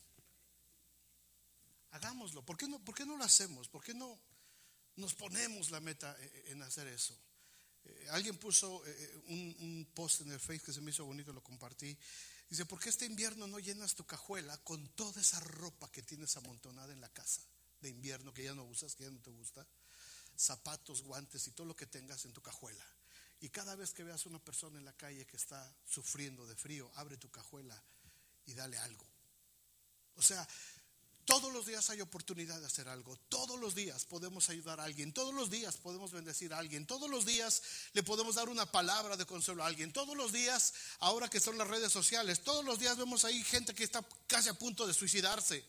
Speaker 1: Hagámoslo. ¿Por qué no, por qué no lo hacemos? ¿Por qué no nos ponemos la meta en hacer eso? Eh, alguien puso eh, un, un post en el Facebook que se me hizo bonito, lo compartí. Dice, ¿por qué este invierno no llenas tu cajuela con toda esa ropa que tienes amontonada en la casa de invierno que ya no usas, que ya no te gusta? Zapatos, guantes y todo lo que tengas en tu cajuela. Y cada vez que veas una persona en la calle que está sufriendo de frío, abre tu cajuela y dale algo. O sea, todos los días hay oportunidad de hacer algo. Todos los días podemos ayudar a alguien. Todos los días podemos bendecir a alguien. Todos los días le podemos dar una palabra de consuelo a alguien. Todos los días, ahora que son las redes sociales, todos los días vemos ahí gente que está casi a punto de suicidarse.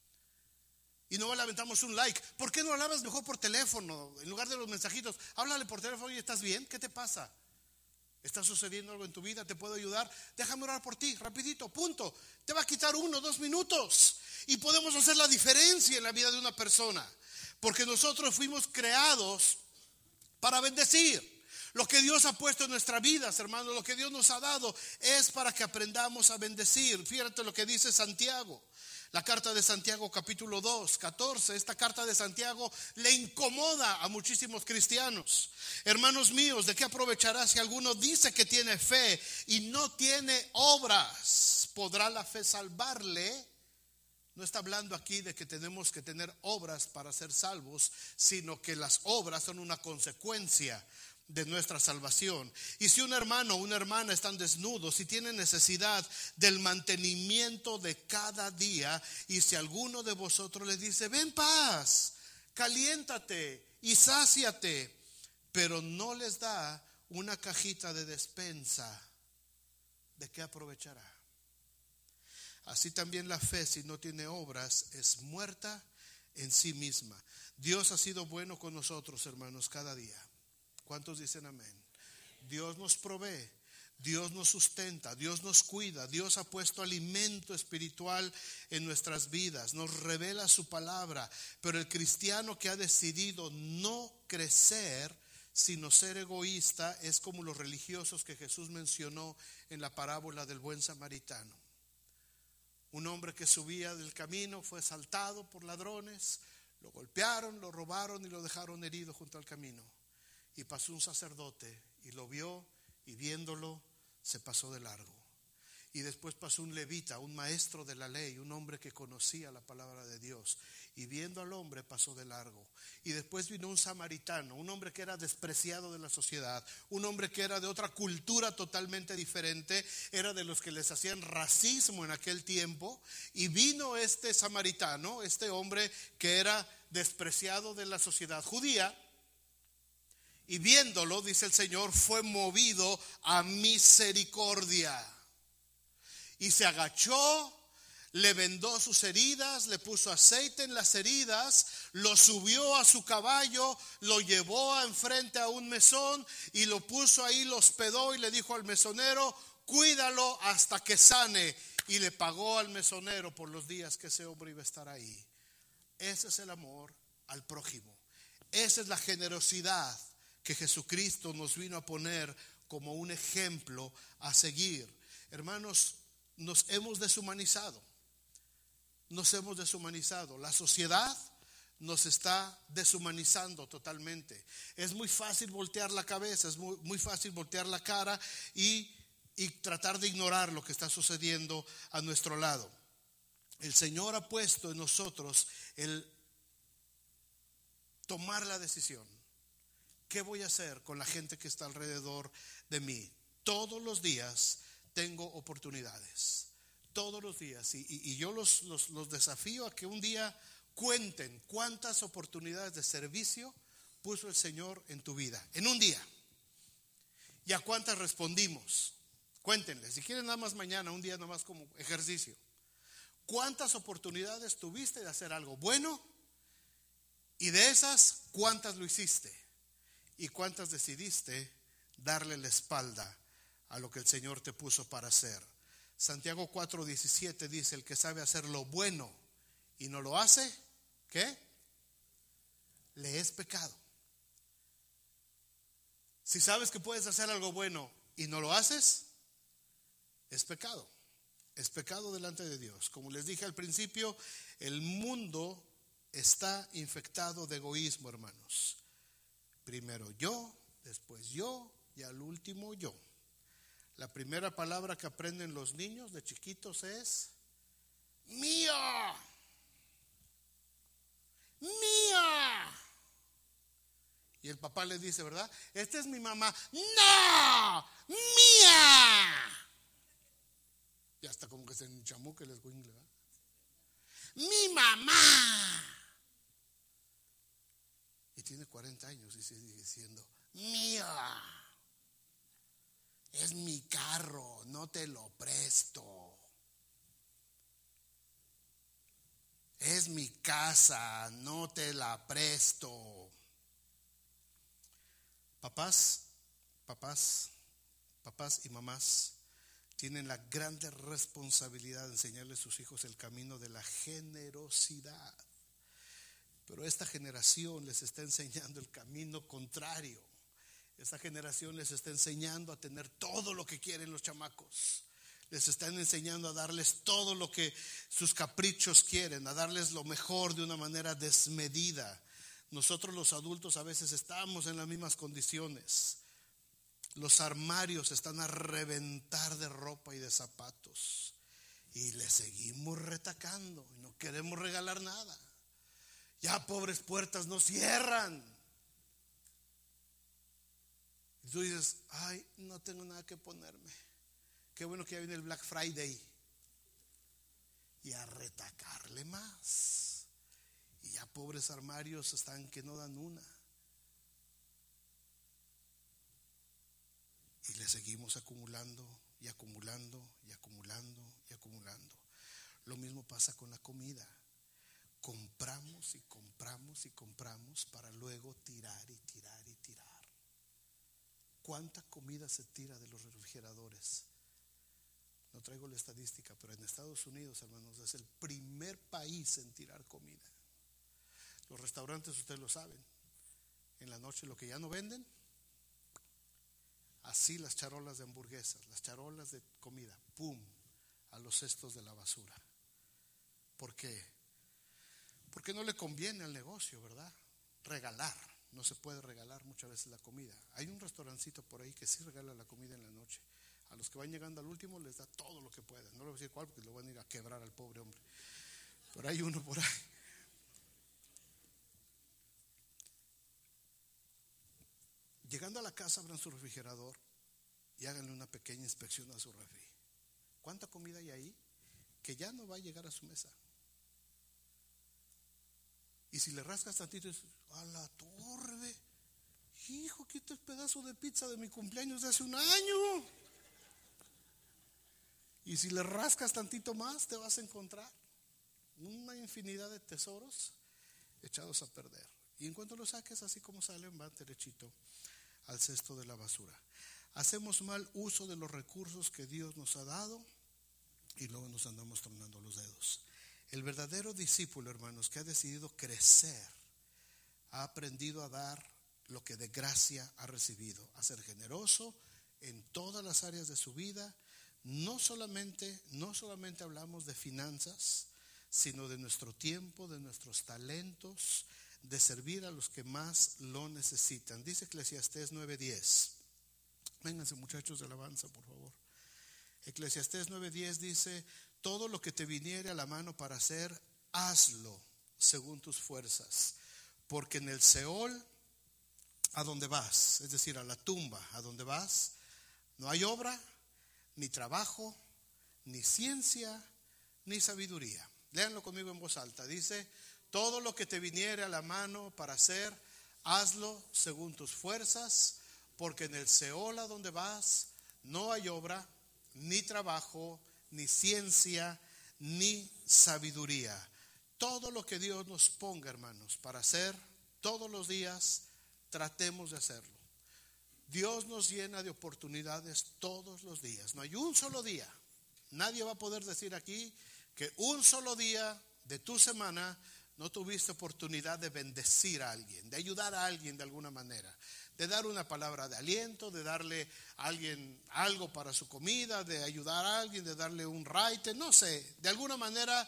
Speaker 1: Y no le aventamos un like. ¿Por qué no hablabas mejor por teléfono? En lugar de los mensajitos, háblale por teléfono. Oye, ¿estás bien? ¿Qué te pasa? ¿Está sucediendo algo en tu vida? ¿Te puedo ayudar? Déjame orar por ti, rapidito, punto. Te va a quitar uno, dos minutos. Y podemos hacer la diferencia en la vida de una persona. Porque nosotros fuimos creados para bendecir. Lo que Dios ha puesto en nuestras vidas, hermanos, lo que Dios nos ha dado es para que aprendamos a bendecir. Fíjate lo que dice Santiago. La carta de Santiago capítulo dos, catorce, esta carta de Santiago le incomoda a muchísimos cristianos. Hermanos míos, ¿de qué aprovechará si alguno dice que tiene fe y no tiene obras? ¿Podrá la fe salvarle? No está hablando aquí de que tenemos que tener obras para ser salvos, sino que las obras son una consecuencia de nuestra salvación. Y si un hermano o una hermana están desnudos y tienen necesidad del mantenimiento de cada día, y si alguno de vosotros les dice, ven paz, caliéntate y sáciate, pero no les da una cajita de despensa, ¿de qué aprovechará? Así también la fe, si no tiene obras, es muerta en sí misma. Dios ha sido bueno con nosotros, hermanos, cada día. ¿Cuántos dicen amén? Dios nos provee, Dios nos sustenta, Dios nos cuida, Dios ha puesto alimento espiritual en nuestras vidas, nos revela su palabra. Pero el cristiano que ha decidido no crecer sino ser egoísta es como los religiosos que Jesús mencionó en la parábola del buen samaritano. Un hombre que subía del camino fue asaltado por ladrones, lo golpearon, lo robaron y lo dejaron herido junto al camino. Y pasó un sacerdote y lo vio, y viéndolo se pasó de largo. Y después pasó un levita, un maestro de la ley, un hombre que conocía la palabra de Dios, y viendo al hombre pasó de largo. Y después vino un samaritano, un hombre que era despreciado de la sociedad, un hombre que era de otra cultura totalmente diferente, era de los que les hacían racismo en aquel tiempo. Y vino este samaritano, este hombre que era despreciado de la sociedad judía, y viéndolo, dice el Señor, fue movido a misericordia. Y se agachó, le vendó sus heridas, le puso aceite en las heridas, lo subió a su caballo, lo llevó enfrente a un mesón y lo puso ahí, lo hospedó y le dijo al mesonero: cuídalo hasta que sane. Y le pagó al mesonero por los días que ese hombre iba a estar ahí. Ese es el amor al prójimo. Esa es la generosidad que Jesucristo nos vino a poner como un ejemplo a seguir. Hermanos, nos hemos deshumanizado. Nos hemos deshumanizado. La sociedad nos está deshumanizando totalmente. Es muy fácil voltear la cabeza, es muy, muy fácil voltear la cara y, y tratar de ignorar lo que está sucediendo a nuestro lado. El Señor ha puesto en nosotros el tomar la decisión. ¿Qué voy a hacer con la gente que está alrededor de mí? Todos los días tengo oportunidades, todos los días, y, y, y yo los, los, los desafío a que un día cuenten cuántas oportunidades de servicio puso el Señor en tu vida, en un día, y a cuántas respondimos. Cuéntenle, si quieren nada más mañana, un día nada más como ejercicio, cuántas oportunidades tuviste de hacer algo bueno, y de esas, cuántas lo hiciste, y cuántas decidiste darle la espalda a lo que el Señor te puso para hacer. Santiago cuatro diecisiete dice: el que sabe hacer lo bueno y no lo hace, ¿qué? Le es pecado. Si sabes que puedes hacer algo bueno y no lo haces, es pecado. Es pecado delante de Dios. Como les dije al principio, el mundo está infectado de egoísmo, hermanos. Primero yo, después yo y al último yo. La primera palabra que aprenden los niños de chiquitos es mía, mía. Y el papá les dice, ¿verdad? Esta es mi mamá. No, mía. Y hasta como que se enchamuca el escuincle, ¿verdad? Mi mamá. Y tiene cuarenta años y sigue diciendo mía. Es mi carro, no te lo presto. Es mi casa, no te la presto. Papás, papás, papás y mamás tienen la grande responsabilidad de enseñarle a sus hijos el camino de la generosidad. Pero esta generación les está enseñando el camino contrario. Esta generación les está enseñando a tener todo lo que quieren los chamacos. Les están enseñando a darles todo lo que sus caprichos quieren, a darles lo mejor de una manera desmedida. Nosotros los adultos a veces estamos en las mismas condiciones. Los armarios están a reventar de ropa y de zapatos. Y les seguimos retacando y no queremos regalar nada. Ya pobres puertas no cierran. Y tú dices, ay, no tengo nada que ponerme. Qué bueno que ya viene el Black Friday. Y a retacarle más. Y ya pobres armarios están que no dan una. Y le seguimos acumulando y acumulando y acumulando y acumulando. Lo mismo pasa con la comida. Compramos y compramos y compramos para luego tirar y tirar y tirar. ¿Cuánta comida se tira de los refrigeradores? No traigo la estadística, pero en Estados Unidos, hermanos, es el primer país en tirar comida. Los restaurantes, ustedes lo saben, en la noche lo que ya no venden, así las charolas de hamburguesas, las charolas de comida, pum, a los cestos de la basura. ¿Por qué? Porque no le conviene al negocio, ¿verdad? Regalar, no se puede regalar muchas veces la comida. Hay un restaurancito por ahí que sí regala la comida en la noche. A los que van llegando al último les da todo lo que puedan. No le voy a decir cuál porque lo van a ir a quebrar al pobre hombre. Pero hay uno por ahí. Llegando a la casa, abran su refrigerador y háganle una pequeña inspección a su refri. ¿Cuánta comida hay ahí que ya no va a llegar a su mesa? Y si le rascas tantito, dices, a la torre, hijo, ¿qué este pedazo de pizza de mi cumpleaños de hace un año? Y si le rascas tantito más, te vas a encontrar una infinidad de tesoros echados a perder. Y en cuanto los saques, así como salen, van derechito al cesto de la basura. Hacemos mal uso de los recursos que Dios nos ha dado y luego nos andamos tronando los dedos. El verdadero discípulo, hermanos, que ha decidido crecer, ha aprendido a dar lo que de gracia ha recibido, a ser generoso en todas las áreas de su vida. No solamente, no solamente hablamos de finanzas, sino de nuestro tiempo, de nuestros talentos, de servir a los que más lo necesitan. Dice Eclesiastés nueve diez. Vénganse, muchachos de alabanza, por favor. Eclesiastés nueve diez dice: todo lo que te viniere a la mano para hacer, hazlo según tus fuerzas, porque en el Seol, a donde vas, es decir, a la tumba, a donde vas, no hay obra, ni trabajo, ni ciencia, ni sabiduría. Léanlo conmigo en voz alta. Dice: todo lo que te viniere a la mano para hacer, hazlo según tus fuerzas, porque en el Seol a donde vas no hay obra, ni trabajo, ni ciencia, ni sabiduría. Todo lo que Dios nos ponga, hermanos, para hacer todos los días, tratemos de hacerlo. Dios nos llena de oportunidades todos los días. No hay un solo día. Nadie va a poder decir aquí que un solo día de tu semana no tuviste oportunidad de bendecir a alguien, de ayudar a alguien de alguna manera, de dar una palabra de aliento, de darle a alguien algo para su comida, de ayudar a alguien, de darle un raite, no sé. De alguna manera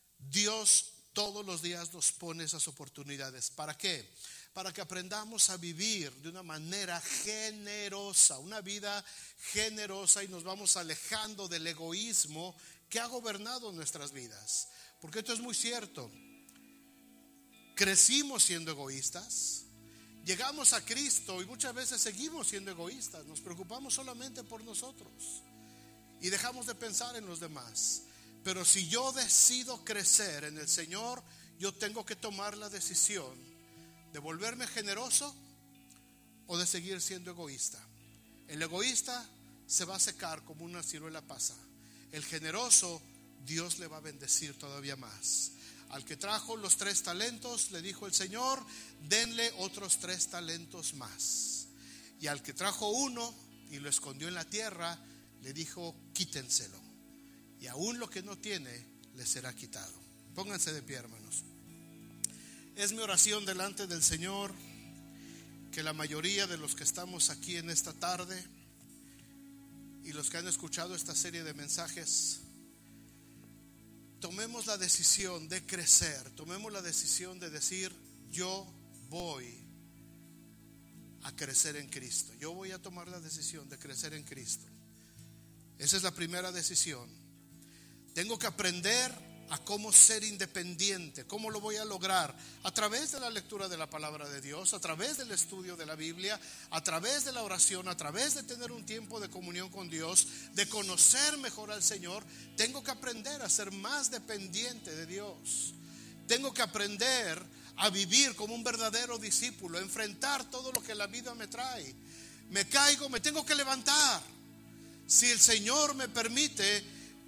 Speaker 1: Dios todos los días nos pone esas oportunidades. ¿Para qué? Para que aprendamos a vivir de una manera generosa, una vida generosa, y nos vamos alejando del egoísmo que ha gobernado nuestras vidas. Porque esto es muy cierto. Crecimos siendo egoístas, llegamos a Cristo y muchas veces seguimos siendo egoístas. Nos preocupamos solamente por nosotros y dejamos de pensar en los demás. Pero si yo decido crecer en el Señor, yo tengo que tomar la decisión de volverme generoso o de seguir siendo egoísta. El egoísta se va a secar como una ciruela pasa. El generoso, Dios le va a bendecir todavía más. Al que trajo los tres talentos, le dijo el Señor, denle otros tres talentos más. Y al que trajo uno y lo escondió en la tierra, le dijo, quítenselo. Y aún lo que no tiene, le será quitado. Pónganse de pie, hermanos. Es mi oración delante del Señor que la mayoría de los que estamos aquí en esta tarde y los que han escuchado esta serie de mensajes, tomemos la decisión de crecer, tomemos la decisión de decir, yo voy a crecer en Cristo. Yo voy a tomar la decisión de crecer en Cristo. Esa es la primera decisión. Tengo que aprender a cómo ser independiente. ¿Cómo lo voy a lograr? A través de la lectura de la palabra de Dios, a través del estudio de la Biblia, a través de la oración, a través de tener un tiempo de comunión con Dios, de conocer mejor al Señor. Tengo que aprender a ser más dependiente de Dios. Tengo que aprender a vivir como un verdadero discípulo, a enfrentar todo lo que la vida me trae. Me caigo, me tengo que levantar. Si el Señor me permite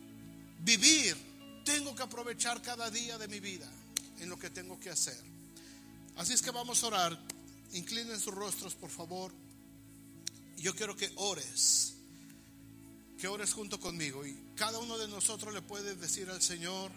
Speaker 1: vivir, tengo que aprovechar cada día de mi vida en lo que tengo que hacer. Así es que vamos a orar. Inclinen sus rostros, por favor. Yo quiero que ores, que ores junto conmigo. Y cada uno de nosotros le puede decir al Señor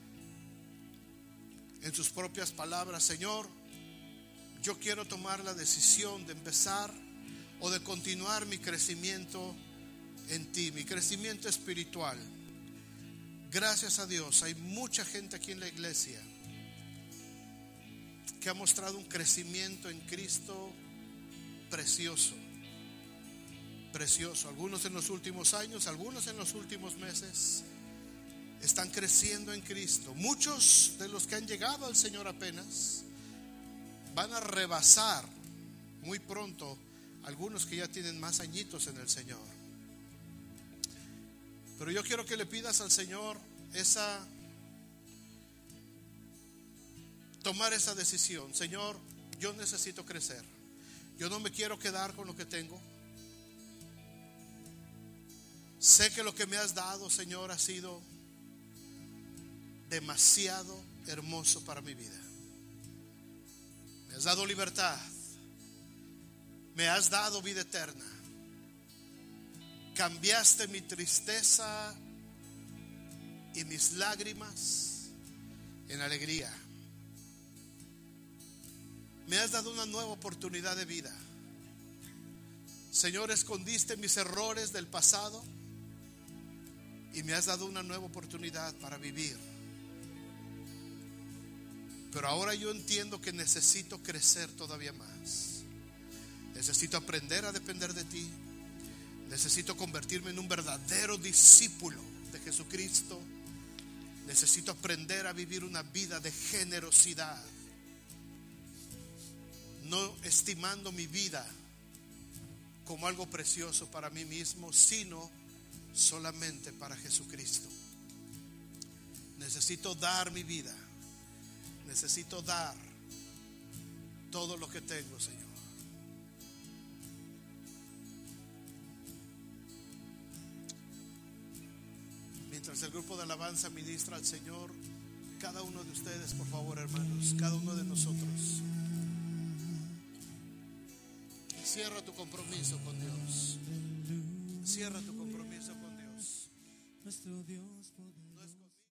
Speaker 1: en sus propias palabras: Señor, yo quiero tomar la decisión de empezar o de continuar mi crecimiento en ti, mi crecimiento espiritual. Gracias a Dios, hay mucha gente aquí en la iglesia que ha mostrado un crecimiento en Cristo precioso, precioso. Algunos en los últimos años, algunos en los últimos meses están creciendo en Cristo. Muchos de los que han llegado al Señor apenas van a rebasar muy pronto algunos que ya tienen más añitos en el Señor. Pero yo quiero que le pidas al Señor esa, tomar esa decisión. Señor, yo necesito crecer. Yo no me quiero quedar con lo que tengo. Sé que lo que me has dado, Señor, ha sido demasiado hermoso para mi vida. Me has dado libertad. Me has dado vida eterna. Cambiaste mi tristeza y mis lágrimas en alegría. Me has dado una nueva oportunidad de vida. Señor, escondiste mis errores del pasado y me has dado una nueva oportunidad para vivir. Pero ahora yo entiendo que necesito crecer todavía más. Necesito aprender a depender de ti. Necesito convertirme en un verdadero discípulo de Jesucristo. Necesito aprender a vivir una vida de generosidad, no estimando mi vida como algo precioso para mí mismo, sino solamente para Jesucristo. Necesito dar mi vida. Necesito dar todo lo que tengo, Señor. Mientras el grupo de alabanza ministra al Señor, cada uno de ustedes, por favor, hermanos, cada uno de nosotros, cierra tu compromiso con Dios. Cierra tu compromiso con Dios.
Speaker 2: Nuestro Dios poderoso.
Speaker 1: No es